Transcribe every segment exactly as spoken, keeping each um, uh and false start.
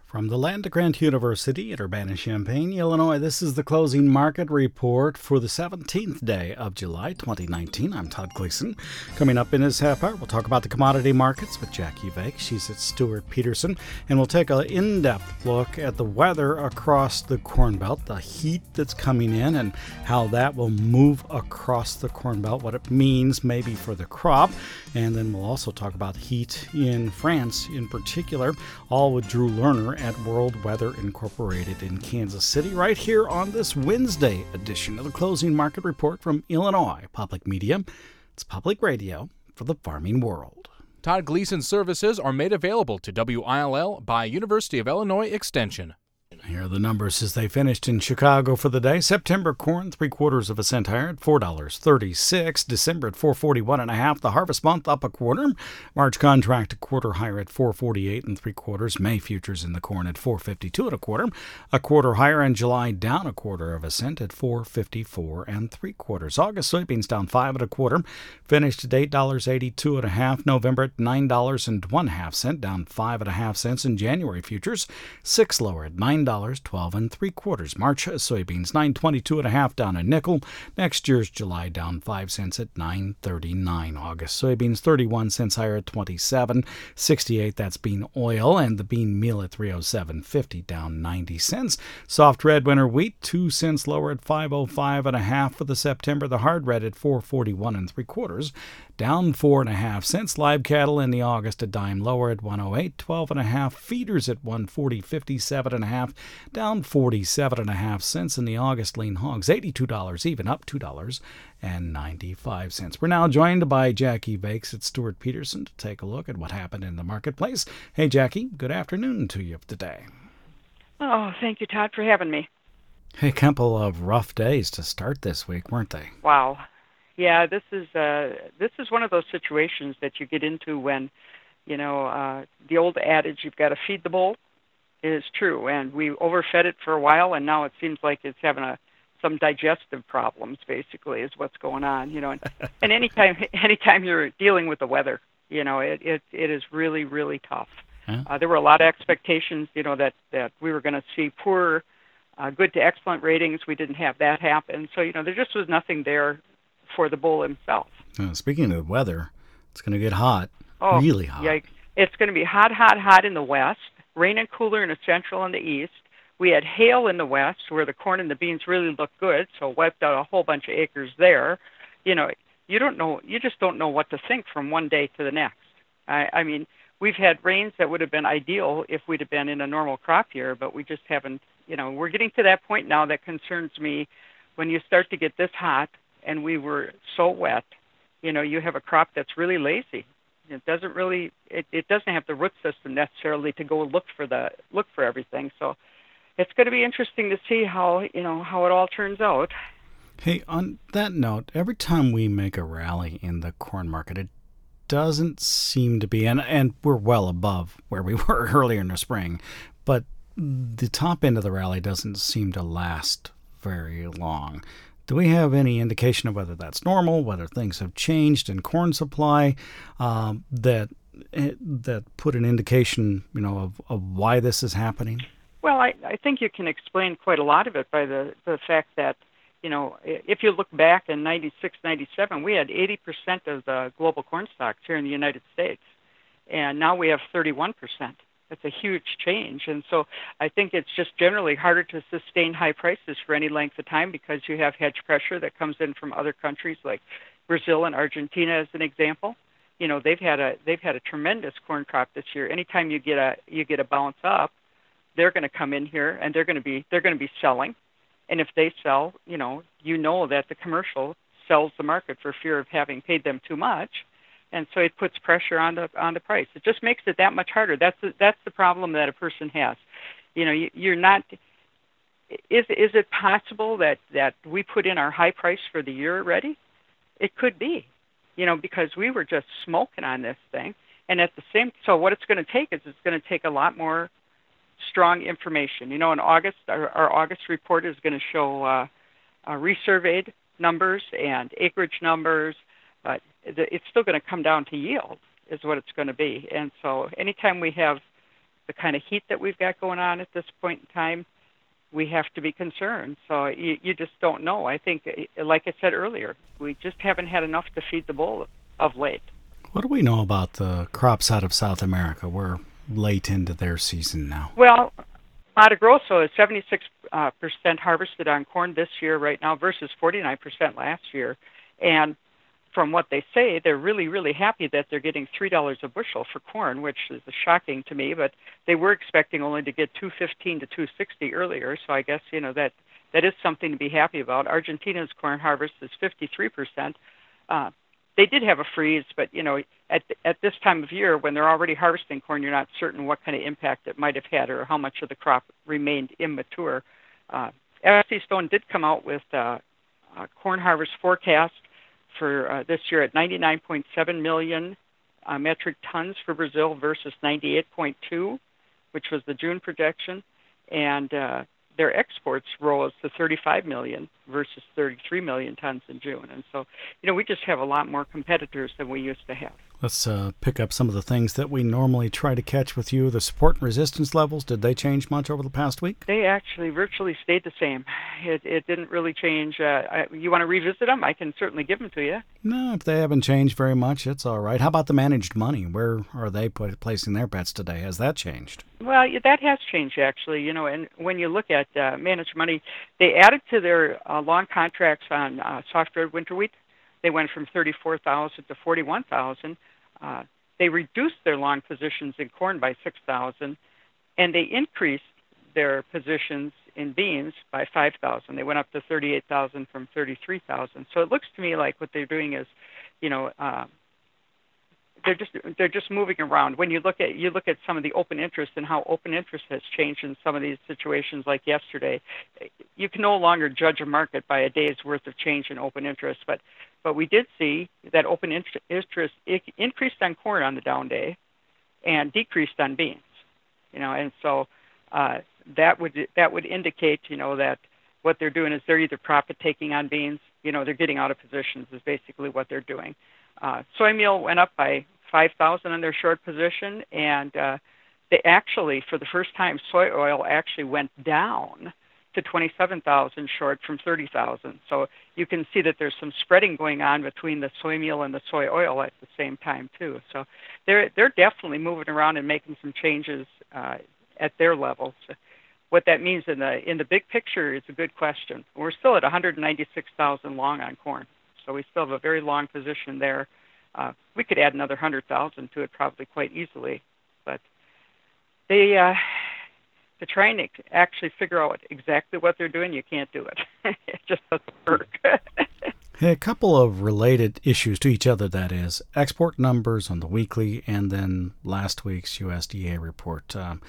From the Land-Grant University at Urbana-Champaign, Illinois, this is the closing market report for the seventeenth day of July twenty nineteen. I'm Todd Gleason. Coming up in this half hour, we'll talk about the commodity markets with Jackie Vake. She's at Stewart Peterson. And we'll take an in-depth look at the weather across the Corn Belt, the heat that's coming in, and how that will move across the Corn Belt, what it means maybe for the crop. And then we'll also talk about heat in France in particular, all with Drew Lerner at World Weather Incorporated in Kansas City, right here on this Wednesday edition of the Closing Market Report from Illinois Public Media. It's public radio for the farming world. Todd Gleason services are made available to W I L L by University of Illinois Extension. Here are the numbers as they finished in Chicago for the day. September corn, three quarters of a cent higher at four dollars and thirty-six cents. December at four forty-one and a half. The harvest month up a quarter. March contract a quarter higher at four forty-eight and three quarters. May futures in the corn at four fifty-two and a quarter. A quarter higher in July, down a quarter of a cent at four fifty-four and three quarters. August soybeans down five and a quarter. Finished at eight dollars and eighty-two and a half. November at nine dollars and one half cent, down five and a half cents in January futures. Six lower at nine dollars. twelve and three quarters. March soybeans nine twenty-two and a half, down a nickel. Next year's July down five cents at nine thirty-nine. August soybeans thirty-one cents higher at twenty-seven sixty-eight. That's bean oil, and the bean meal at three oh seven fifty, down ninety cents. Soft red winter wheat two cents lower at five oh five and a half for the September. The hard red at four forty-one and three quarters, down four and a half cents. Live cattle in the August a dime lower at one oh eight twelve and a half. Feeders at one forty fifty-seven and a half, down forty-seven and a half cents in the August. Lean hogs eighty-two dollars, even up two dollars and ninety-five cents. We're now joined by Jackie Vake at Stewart Peterson to take a look at what happened in the marketplace. Hey, Jackie, good afternoon to you today. Oh, thank you, Todd, for having me. Hey, a couple of rough days to start this week, weren't they? Wow. Yeah, this is uh, this is one of those situations that you get into when, you know, uh, the old adage, you've got to feed the bull, is true. And we overfed it for a while, and now it seems like it's having a some digestive problems, basically, is what's going on. You know, and, and anytime anytime you're dealing with the weather, you know, it it, it is really, really tough. Yeah. Uh, there were a lot of expectations, you know, that, that we were going to see poor, uh, good to excellent ratings. We didn't have that happen. So, you know, there just was nothing there for the bull himself. Uh, speaking of weather, it's going to get hot, oh, really hot. Yeah, it's going to be hot, hot, hot in the west, rain and cooler in the central and the east. We had hail in the west where the corn and the beans really looked good, so wiped out a whole bunch of acres there. You know, you don't know, you just don't know what to think from one day to the next. I, I mean, we've had rains that would have been ideal if we'd have been in a normal crop year, but we just haven't, you know, we're getting to that point now that concerns me. When you start to get this hot and we were so wet, you know, you have a crop that's really lazy. It doesn't really, it, it doesn't have the root system necessarily to go look for the, look for everything. So it's going to be interesting to see how, you know, how it all turns out. Hey, on that note, every time we make a rally in the corn market, it doesn't seem to be, and, and we're well above where we were earlier in the spring, but the top end of the rally doesn't seem to last very long. Do we have any indication of whether that's normal, whether things have changed in corn supply um, that that put an indication, you know, of, of why this is happening? Well, I, I think you can explain quite a lot of it by the, the fact that, you know, if you look back in ninety-six, ninety-seven, we had eighty percent of the global corn stocks here in the United States, and now we have thirty-one percent. That's a huge change. And so I think it's just generally harder to sustain high prices for any length of time because you have hedge pressure that comes in from other countries like Brazil and Argentina as an example. You know, they've had a they've had a tremendous corn crop this year. Anytime you get a you get a bounce up, they're going to come in here and they're going to be they're going to be selling. And if they sell, you know, you know that the commercial sells the market for fear of having paid them too much. And so it puts pressure on the on the price. It just makes it that much harder. That's the, that's the problem that a person has. You know, you, you're not. Is is it possible that, that we put in our high price for the year already? It could be, you know, because we were just smoking on this thing. And at the same, so what it's going to take is it's going to take a lot more strong information. You know, in August, our, our August report is going to show uh, uh, resurveyed numbers and acreage numbers, but it's still going to come down to yield is what it's going to be. And so anytime we have the kind of heat that we've got going on at this point in time, we have to be concerned. So you, you just don't know. I think, like I said earlier, we just haven't had enough to feed the bull of late. What do we know about the crops out of South America? We're late into their season now. Well, Mato Grosso is seventy-six percent harvested on corn this year right now versus forty-nine percent last year. And from what they say, they're really, really happy that they're getting three dollars a bushel for corn, which is shocking to me, but they were expecting only to get two fifteen to two sixty earlier, so I guess, you know, that, that is something to be happy about. Argentina's corn harvest is fifty-three percent. Uh, they did have a freeze, but, you know, at at this time of year, when they're already harvesting corn, you're not certain what kind of impact it might have had or how much of the crop remained immature. Uh, F C Stone did come out with uh, a corn harvest forecast for uh, this year at ninety-nine point seven million uh, metric tons for Brazil versus ninety-eight point two, which was the June projection, and uh, their exports rose to thirty-five million versus thirty-three million tons in June. And so, you know, we just have a lot more competitors than we used to have. Let's uh, pick up some of the things that we normally try to catch with you. The support and resistance levels, did they change much over the past week? They actually virtually stayed the same. It, it didn't really change. Uh, I, you want to revisit them? I can certainly give them to you. No, if they haven't changed very much, it's all right. How about the managed money? Where are they put, placing their bets today? Has that changed? Well, that has changed, actually. You know, and when you look at uh, managed money, they added to their uh, long contracts on uh, soft red winter wheat. They went from thirty-four thousand to forty-one thousand. Uh, they reduced their long positions in corn by six thousand, and they increased their positions in beans by five thousand. They went up to thirty-eight thousand from thirty-three thousand. So it looks to me like what they're doing is, you know, uh, they're just they're just moving around. When you look at you look at some of the open interest and how open interest has changed in some of these situations, like yesterday, you can no longer judge a market by a day's worth of change in open interest. But but we did see that open interest increased on corn on the down day, and decreased on beans. You know, and so uh, that would that would indicate, you know, that what they're doing is they're either profit taking on beans, you know, they're getting out of positions is basically what they're doing. Uh, soy meal went up by five thousand on their short position, and uh, they actually, for the first time, soy oil actually went down to twenty-seven thousand short from thirty thousand. So you can see that there's some spreading going on between the soy meal and the soy oil at the same time too. So they're they're definitely moving around and making some changes uh, at their levels. What that means in the in the big picture is a good question. We're still at one hundred ninety-six thousand long on corn, so we still have a very long position there. Uh, we could add another one hundred thousand to it probably quite easily, but they uh, to try and actually figure out exactly what they're doing, you can't do it. It just doesn't work. A couple of related issues to each other, that is, export numbers on the weekly and then last week's U S D A report. Um,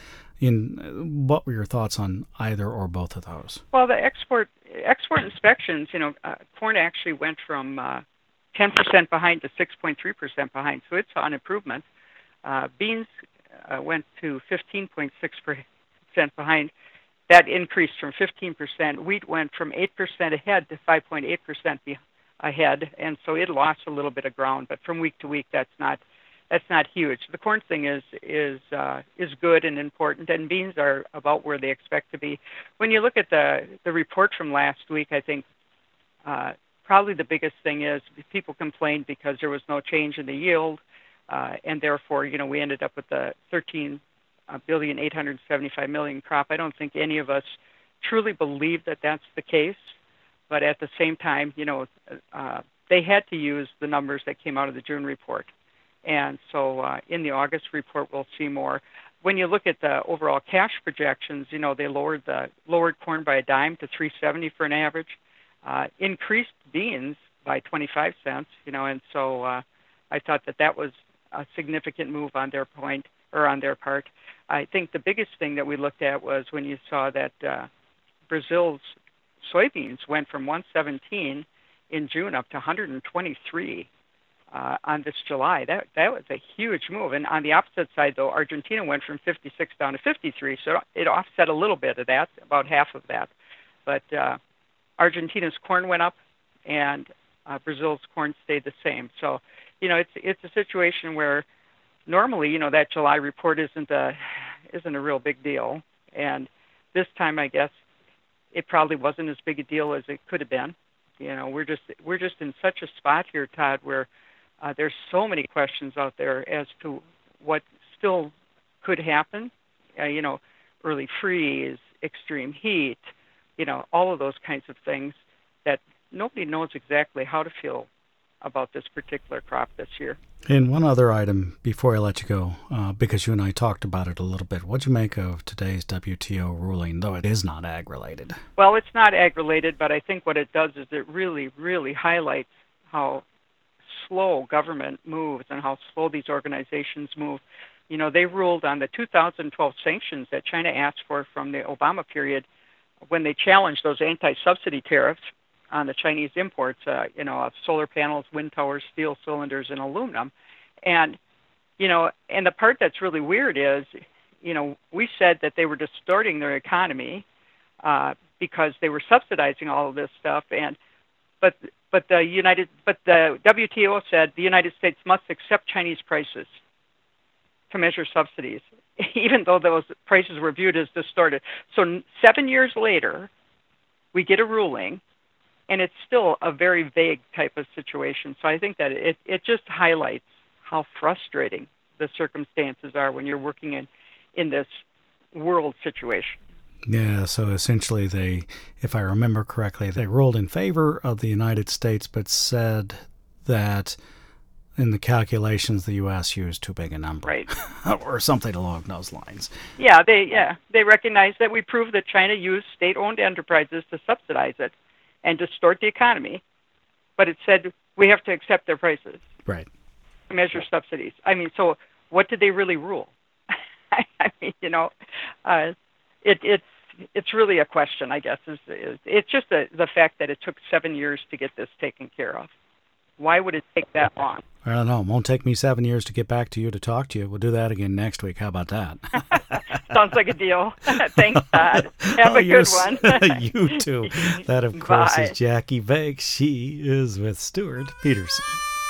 in what were your thoughts on either or both of those? Well, the export export inspections, you know, uh, corn actually went from uh, ten percent behind to six point three percent behind, so it's on improvement. Uh, beans uh, went to fifteen point six percent behind. That increased from fifteen percent. Wheat went from eight percent ahead to five point eight percent ahead, and so it lost a little bit of ground. But from week to week, that's not that's not huge. The corn thing is is uh, is good and important, and beans are about where they expect to be. When you look at the the report from last week, I think uh, probably the biggest thing is people complained because there was no change in the yield, uh, and therefore, you know, we ended up with the thirteen billion eight hundred seventy-five million crop. I don't think any of us truly believe that that's the case, but at the same time, you know, uh, they had to use the numbers that came out of the June report, and so uh, in the August report we'll see more. When you look at the overall cash projections, you know, they lowered the lowered corn by a dime to three seventy for an average, uh, increased beans by twenty-five cents, you know, and so uh, I thought that that was a significant move on their point or on their part. I think the biggest thing that we looked at was when you saw that uh, Brazil's soybeans went from one seventeen in June up to one hundred twenty-three uh, on this July. That that was a huge move. And on the opposite side, though, Argentina went from fifty-six down to fifty-three, so it offset a little bit of that, about half of that. But uh, Argentina's corn went up, and uh, Brazil's corn stayed the same. So, you know, it's it's a situation where normally, you know, that July report isn't a isn't a real big deal. And this time, I guess, it probably wasn't as big a deal as it could have been. You know, we're just we're just in such a spot here, Todd, where uh, there's so many questions out there as to what still could happen. Uh, you know, early freeze, extreme heat, you know, all of those kinds of things that nobody knows exactly how to feel about this particular crop this year. And one other item before I let you go, uh, because you and I talked about it a little bit. What'd you make of today's W T O ruling, though it is not ag-related? Well, it's not ag-related, but I think what it does is it really, really highlights how slow government moves and how slow these organizations move. You know, they ruled on the two thousand twelve sanctions that China asked for from the Obama period when they challenged those anti-subsidy tariffs on the Chinese imports, uh, you know, of solar panels, wind towers, steel cylinders, and aluminum. And, you know, and the part that's really weird is, you know, we said that they were distorting their economy uh, because they were subsidizing all of this stuff. And but but the United but the W T O said the United States must accept Chinese prices to measure subsidies, even though those prices were viewed as distorted. So seven years later, we get a ruling, and it's still a very vague type of situation. So I think that it, it just highlights how frustrating the circumstances are when you're working in, in this world situation. Yeah, so essentially they, if I remember correctly, they ruled in favor of the United States, but said that in the calculations the U S used too big a number. Right. Or something along those lines. Yeah, they yeah they recognize that we proved that China used state-owned enterprises to subsidize it and distort the economy, but it said we have to accept their prices. Right. To measure subsidies. I mean, so what did they really rule? I mean, you know, uh, it, it's it's really a question, I guess. Is, is it's just a, the fact that it took seven years to get this taken care of. Why would it take that long? I don't know. It won't take me seven years to get back to you to talk to you. We'll do that again next week. How about that? Sounds like a deal. Thanks, Todd. Have oh, a good one. You too. That, of course, Bye. is Jackie Bakes. She is with Stuart Peterson.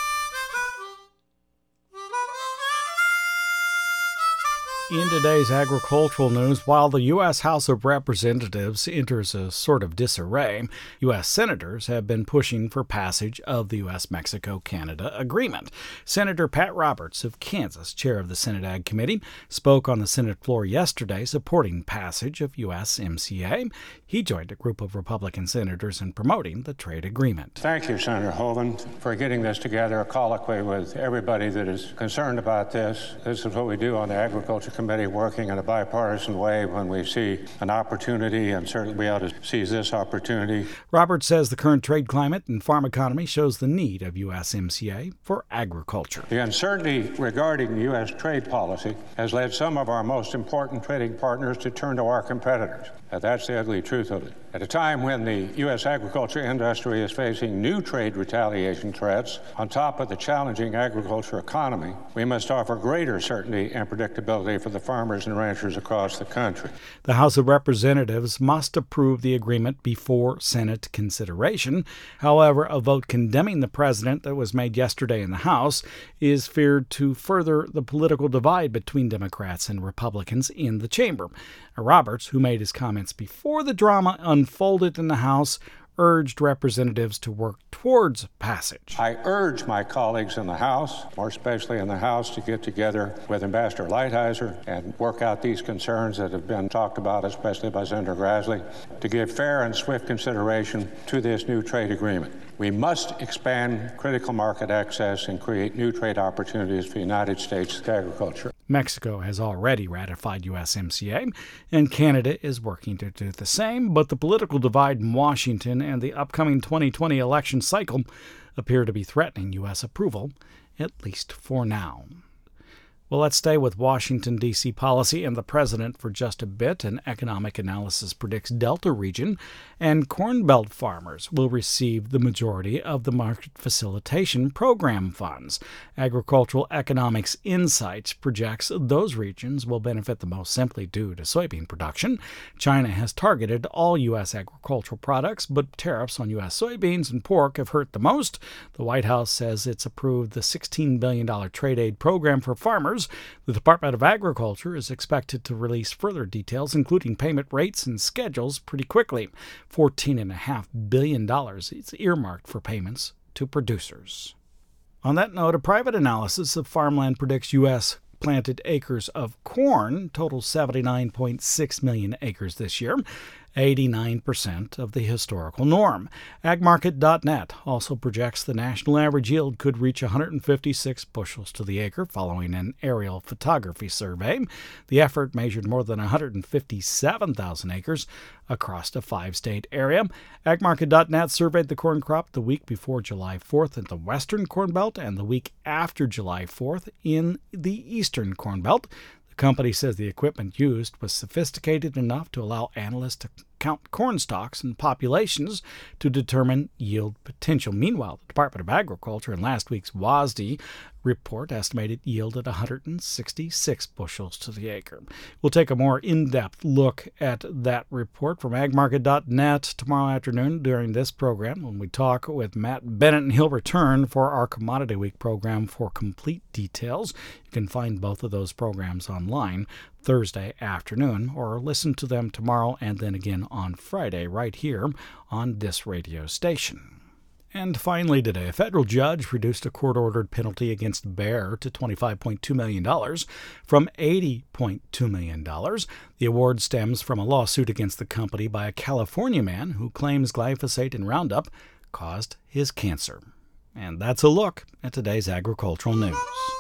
In today's agricultural news, while the U S House of Representatives enters a sort of disarray, U S senators have been pushing for passage of the U S Mexico Canada agreement. Senator Pat Roberts of Kansas, chair of the Senate Ag Committee, spoke on the Senate floor yesterday supporting passage of U S M C A. He joined a group of Republican senators in promoting the trade agreement. Thank you, Senator Hoeven, for getting this together, a colloquy with everybody that is concerned about this. This is what we do on the Agriculture Committee, working in a bipartisan way when we see an opportunity, and certainly we ought to seize this opportunity. Roberts says the current trade climate and farm economy shows the need of U S M C A for agriculture. The uncertainty regarding U S trade policy has led some of our most important trading partners to turn to our competitors. Uh, that's the ugly truth of it. At a time when the U S agriculture industry is facing new trade retaliation threats on top of the challenging agriculture economy, we must offer greater certainty and predictability for the farmers and ranchers across the country. The House of Representatives must approve the agreement before Senate consideration. However, a vote condemning the president that was made yesterday in the House is feared to further the political divide between Democrats and Republicans in the chamber. Roberts, who made his comments before the drama unfolded in the House, urged representatives to work towards passage. I urge my colleagues in the House, more especially in the House, to get together with Ambassador Lighthizer and work out these concerns that have been talked about, especially by Senator Grassley, to give fair and swift consideration to this new trade agreement. We must expand critical market access and create new trade opportunities for the United States agriculture. Mexico has already ratified U S M C A, and Canada is working to do the same, but the political divide in Washington and the upcoming twenty twenty election cycle appear to be threatening U S approval, at least for now. Well, let's stay with Washington, D C policy and the president for just a bit. An economic analysis predicts Delta region and Corn Belt farmers will receive the majority of the market facilitation program funds. Agricultural Economics Insights projects those regions will benefit the most simply due to soybean production. China has targeted all U S agricultural products, but tariffs on U S soybeans and pork have hurt the most. The White House says it's approved the sixteen billion dollars trade aid program for farmers, farmers. The Department of Agriculture is expected to release further details, including payment rates and schedules, pretty quickly. fourteen point five billion dollars is earmarked for payments to producers. On that note, a private analysis of farmland predicts U S planted acres of corn total seventy-nine point six million acres this year, eighty-nine percent of the historical norm. ag market dot net also projects the national average yield could reach one hundred fifty-six bushels to the acre following an aerial photography survey. The effort measured more than one hundred fifty-seven thousand acres across a five-state area. ag market dot net surveyed the corn crop the week before July fourth in the western Corn Belt and the week after July fourth in the eastern Corn Belt. The company says the equipment used was sophisticated enough to allow analysts to count corn stalks and populations to determine yield potential. Meanwhile, the Department of Agriculture in last week's W A S D report estimated yield at one hundred sixty-six bushels to the acre. We'll take a more in-depth look at that report from ag market dot net tomorrow afternoon during this program when we talk with Matt Bennett, and he'll return for our Commodity Week program for complete details. You can find both of those programs online Thursday afternoon, or listen to them tomorrow and then again on Friday right here on this radio station. And finally today, a federal judge reduced a court-ordered penalty against Bayer to twenty-five point two million dollars from eighty point two million dollars. The award stems from a lawsuit against the company by a California man who claims glyphosate and Roundup caused his cancer. And that's a look at today's agricultural news.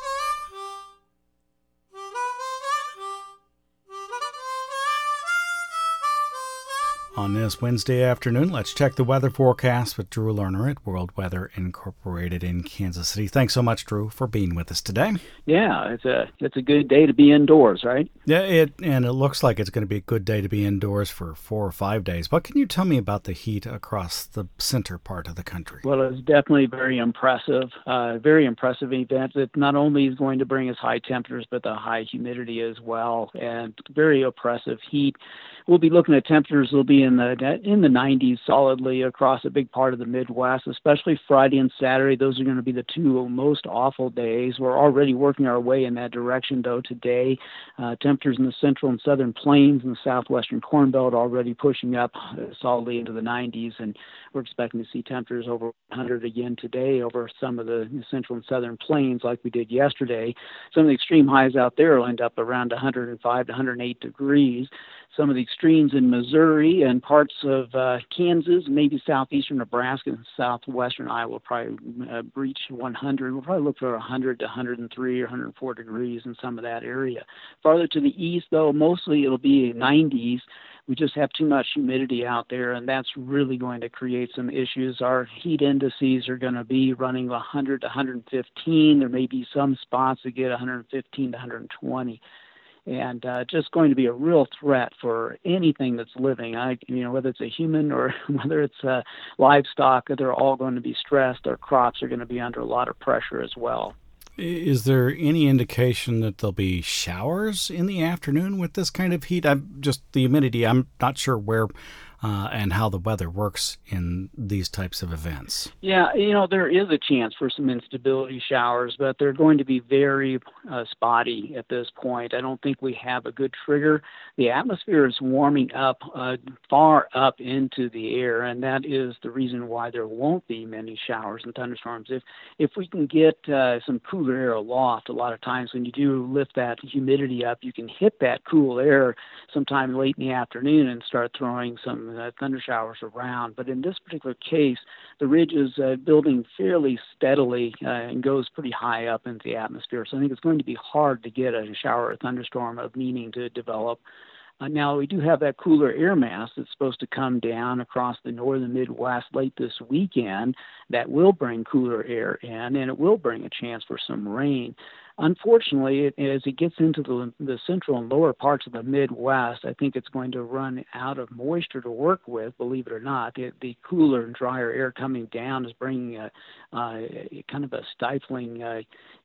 On this Wednesday afternoon, let's check the weather forecast with Drew Lerner at World Weather Incorporated in Kansas City. Thanks so much, Drew, for being with us today. Yeah, it's a it's a good day to be indoors, right? Yeah, it and it looks like it's going to be a good day to be indoors for four or five days. What can you tell me about the heat across the center part of the country? Well, it's definitely very impressive, uh, very impressive event. It not only is going to bring us high temperatures, but the high humidity as well, and very oppressive heat. We'll be looking at temperatures that'll be in the in the nineties solidly across a big part of the Midwest, especially Friday and Saturday. Those are going to be the two most awful days. We're already working our way in that direction, though, today. Uh, temperatures in the central and southern plains and the southwestern Corn Belt already pushing up solidly into the nineties, and we're expecting to see temperatures over one hundred again today over some of the central and southern plains like we did yesterday. Some of the extreme highs out there will end up around one hundred five to one hundred eight degrees. Some of the extremes in Missouri and parts of uh, Kansas, maybe southeastern Nebraska and southwestern Iowa will probably uh, breach one hundred. We'll probably look for one hundred to one hundred three or one hundred four degrees in some of that area. Farther to the east, though, mostly it'll be nineties. We just have too much humidity out there, and that's really going to create some issues. Our heat indices are going to be running one hundred to one hundred fifteen. There may be some spots that get one hundred fifteen to one hundred twenty. And uh, just going to be a real threat for anything that's living. I, you know, whether it's a human or whether it's uh, livestock, they're all going to be stressed. Our crops are going to be under a lot of pressure as well. Is there any indication that there'll be showers in the afternoon with this kind of heat? I'm just the humidity. I'm not sure where uh, and how the weather works in these types of events. Yeah, you know, there is a chance for some instability showers, but they're going to be very uh, spotty at this point. I don't think we have a good trigger. The atmosphere is warming up uh, far up into the air, and that is the reason why there won't be many showers and thunderstorms. If if we can get uh, some cooler air aloft, a lot of times when you do lift that humidity up, you can hit that cool air sometime late in the afternoon and start throwing some uh, thunder showers around. But in this particular case, the ridge is uh, building fairly steadily uh, and goes pretty high up into the atmosphere. So I think it's going to be hard to get a shower or thunderstorm of meaning to develop. Uh, now, we do have that cooler air mass that's supposed to come down across the northern Midwest late this weekend that will bring cooler air in, and it will bring a chance for some rain. Unfortunately, it, as it gets into the, the central and lower parts of the Midwest, I think it's going to run out of moisture to work with, believe it or not. The, the cooler and drier air coming down is bringing a, uh, a kind of a stifling uh,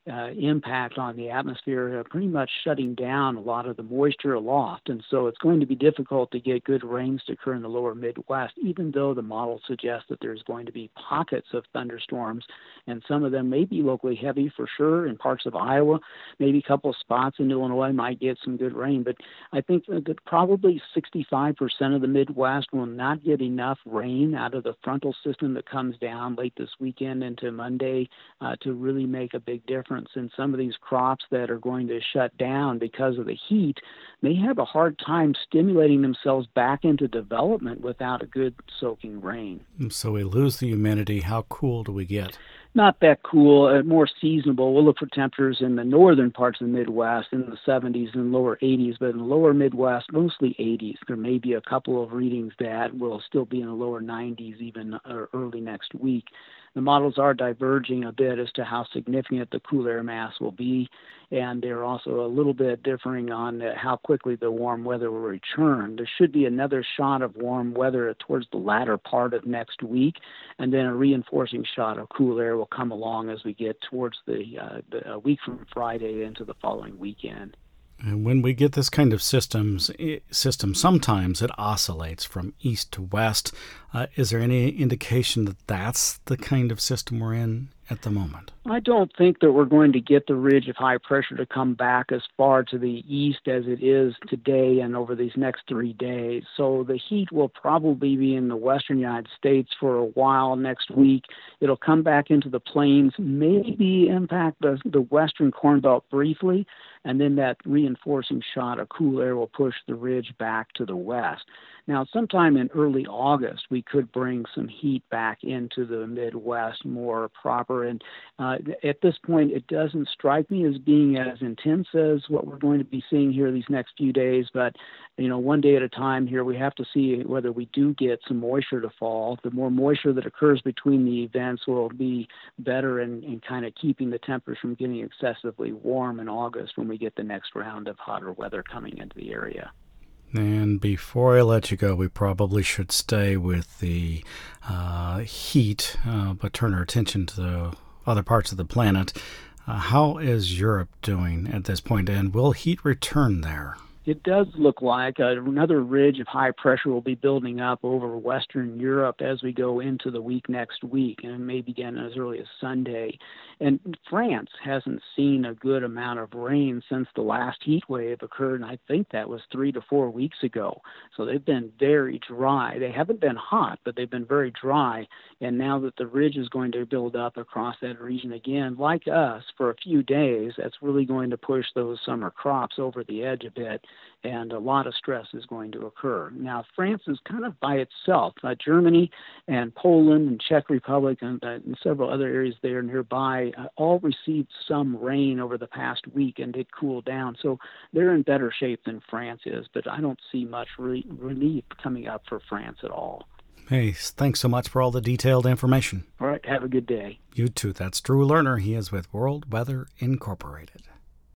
uh, impact on the atmosphere, uh, pretty much shutting down a lot of the moisture aloft. And so it's going to be difficult to get good rains to occur in the lower Midwest, even though the model suggests that there's going to be pockets of thunderstorms, and some of them may be locally heavy for sure in parts of Iowa. Maybe a couple of spots in Illinois might get some good rain, but I think that probably sixty-five percent of the Midwest will not get enough rain out of the frontal system that comes down late this weekend into Monday uh, to really make a big difference. And some of these crops that are going to shut down because of the heat may have a hard time stimulating themselves back into development without a good soaking rain. So we lose the humidity. How cool do we get? Not that cool, uh, more seasonable. We'll look for temperatures in the northern parts of the Midwest in the seventies and lower eighties, but in the lower Midwest, mostly eighties. There may be a couple of readings that will still be in the lower nineties even uh, early next week. The models are diverging a bit as to how significant the cool air mass will be, and they're also a little bit differing on uh, how quickly the warm weather will return. There should be another shot of warm weather towards the latter part of next week, and then a reinforcing shot of cool air will come along as we get towards the, uh, the a week from Friday into the following weekend. And when we get this kind of systems, system, sometimes it oscillates from east to west. Uh, is there any indication that that's the kind of system we're in at the moment? I don't think that we're going to get the ridge of high pressure to come back as far to the east as it is today and over these next three days. So the heat will probably be in the western United States for a while next week. It'll come back into the plains, maybe impact the, the western Corn Belt briefly, and then that reinforcing shot of cool air will push the ridge back to the west. Now, sometime in early August, we could bring some heat back into the Midwest more proper. And uh, at this point, it doesn't strike me as being as intense as what we're going to be seeing here these next few days. But, you know, one day at a time here, we have to see whether we do get some moisture to fall. The more moisture that occurs between the events will be better in, in kind of keeping the temperatures from getting excessively warm in August when we get the next round of hotter weather coming into the area. And before I let you go, we probably should stay with the uh, heat, uh, but turn our attention to the other parts of the planet. Uh, how is Europe doing at this point, and will heat return there? It does look like another ridge of high pressure will be building up over Western Europe as we go into the week next week, and it may begin as early as Sunday. And France hasn't seen a good amount of rain since the last heat wave occurred, and I think that was three to four weeks ago. So they've been very dry. They haven't been hot, but they've been very dry. And now that the ridge is going to build up across that region again, like us, for a few days, that's really going to push those summer crops over the edge a bit, and a lot of stress is going to occur. Now, France is kind of by itself. Uh, Germany and Poland and Czech Republic and, uh, and several other areas there nearby uh, all received some rain over the past week and did cool down. So they're in better shape than France is, but I don't see much re- relief coming up for France at all. Hey, thanks so much for all the detailed information. All right, have a good day. You too. That's Drew Lerner. He is with World Weather Incorporated.